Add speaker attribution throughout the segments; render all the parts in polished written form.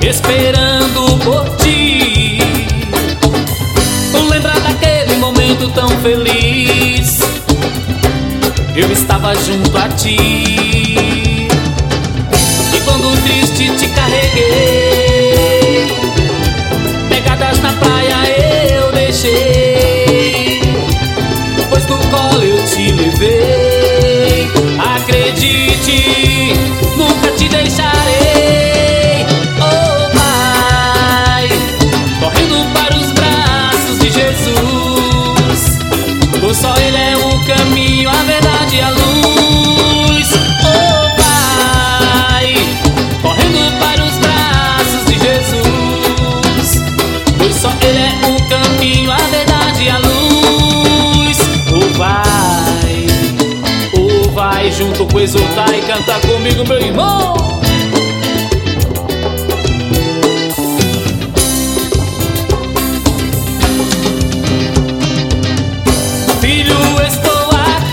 Speaker 1: esperando por ti. Lembra daquele momento tão feliz, eu estava junto a ti. E quando triste te carreguei, pegadas na praia eu deixei, pois no colo eu te levei. Acredite, nunca te deixarei. Oh Pai, correndo para os braços de Jesus, pois só Ele é o caminho, a verdade e a luz. Oh Pai, correndo para os braços de Jesus, pois só Ele é o caminho, a verdade e a luz. Oh vai junto com exultar e cantar comigo, meu irmão. Filho, estou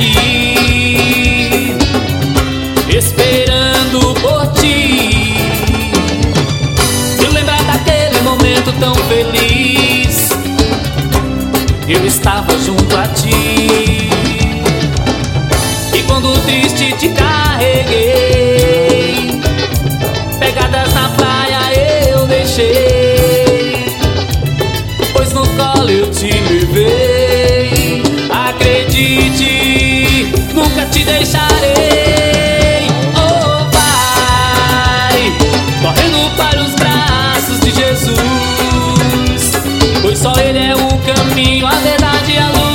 Speaker 1: aqui esperando por ti. Se lembrar daquele momento tão feliz, eu estava junto a ti. E quando triste te carreguei, pegadas na praia eu deixei, pois no colo eu te levei. Acredite, nunca te deixarei. Oh Pai, correndo para os braços de Jesus, pois só Ele é o caminho, a verdade e a luz.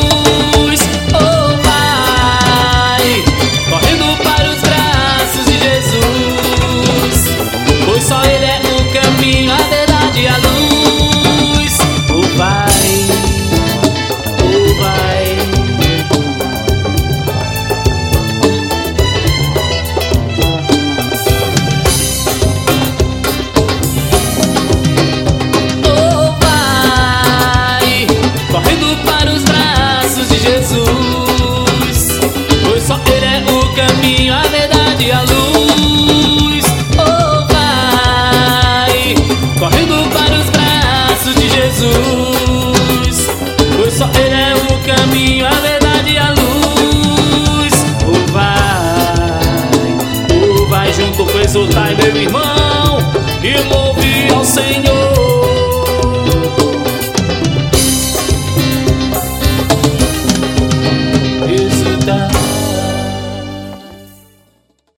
Speaker 1: Oh Pai, correndo para os braços de Jesus, pois só Ele é o caminho, a verdade e a luz. Oh vai. Correndo para os braços de Jesus, pois só Ele é o caminho, a verdade e a luz. Oh vai, correndo para os braços de Jesus, pois só Ele é o caminho, a verdade e a luz. Oh vai junto com exultar, meu irmão, e louve ao Senhor. Exultar.